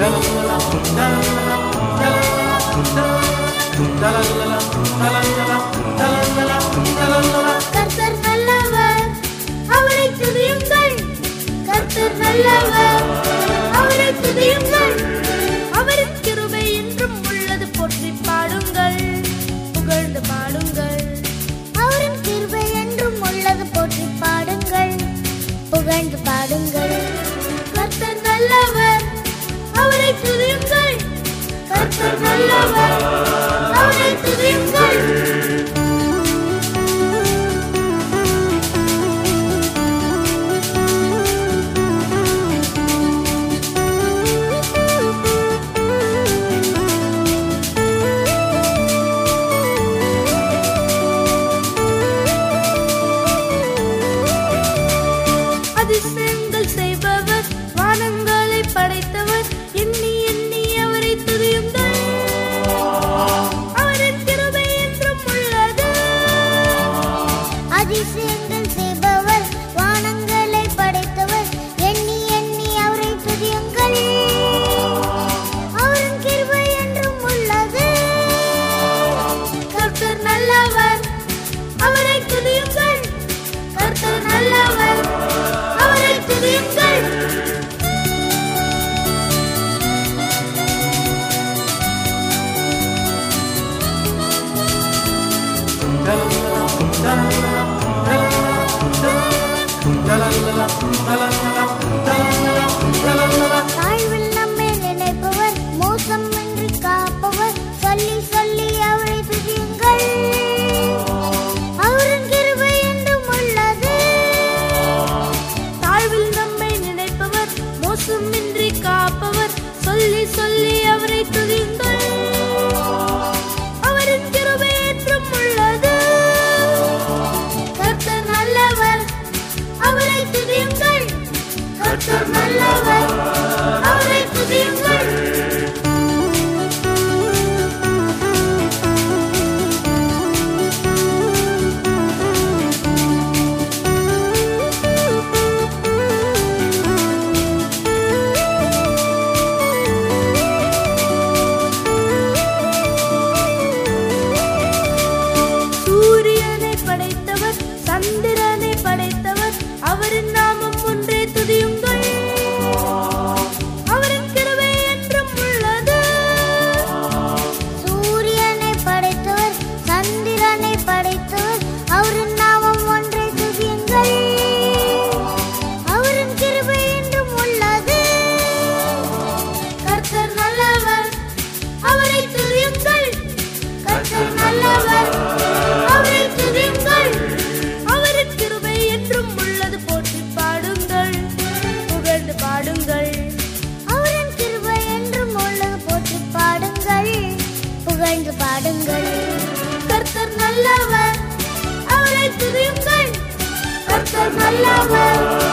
கர்த்தர் நல்லவர், அவரை துதியுங்கள். கர்த்தர் நல்லவர், அவரை துதியுங்கள். அவரின் கிருபை என்றும் உள்ளது, போற்றி பாடுங்கள், புகழ்ந்து பாடுங்கள். அவரின் கிருபை என்றும் உள்ளது, போற்றி பாடுங்கள், புகழ்ந்து பாடுங்கள். கர்த்தர் நல்லவர், அவரை துதியுங்கள். கர்த்தர் நல்லவர், அவரை துதியுங்கள். அதிசயங்கள் செய்பவர், வானங்களை படைத்தவர், எண்ணி எண்ணி அவரை துதியுங்கள். அவரின் கிருபை என்றும் உள்ளது. அதிசயங்கள் செய்பவர், வானங்களை படைத்தவர், எண்ணி எண்ணி அவரை துதியுங்கள். அவரின் கிருபை என்றும் உள்ளது. கர்த்தர் நல்லவர், அவரை துதியுங்கள். கர்த்தர் நல்லவர், அவரை துதியுங்கள். தாழ்வில் நம்மை நினைப்பவர், மோசமின்றி காப்பவர், சொல்லி சொல்லி அவரை துதியுங்கள். அவரின் கிருபை என்றும் உள்ளது. தாழ்வில் நம்மை நினைப்பவர், மோசமின்றி காப்பவர், சொல்லி சொல்லி அவரை துதியுங்கள். அவரின் கிருபை என்றும் உள்ளது. கர்த்தர் நல்லவர், அவரை துதியுங்கள். கர்த்தர் நல்லவர், அவரை துதியுங்கள். சூரியனை படைத்தவர், சந்திரனை படைத்தவர், அவரின் நாமம் ஒன்றே துதியுங்கள். அவரின் கிருபை என்றும் உள்ளது. சூரியனை படைத்தவர், சந்திரனை படைத்தவர், அவரின் நாமம் ஒன்றே துதியுங்கள். அவரின் கிருபை என்றும் உள்ளது. கர்த்தர் நல்லவர், அவரை துதியுங்கள். கர்த்தர் நல்லவர், அவரை துதியுங்கள். அவரின் கிருபை என்றும் உள்ளது, போற்றி பாடுங்கள், புகழ்ந்து பாடுங்கள். அவரின் கிருபை என்றும் உள்ளது, போற்றி பாடுங்கள், புகழ்ந்து பாடுங்கள். கர்த்தர் நல்லவர், அவரை துதியுங்கள். கர்த்தர் நல்லவர்.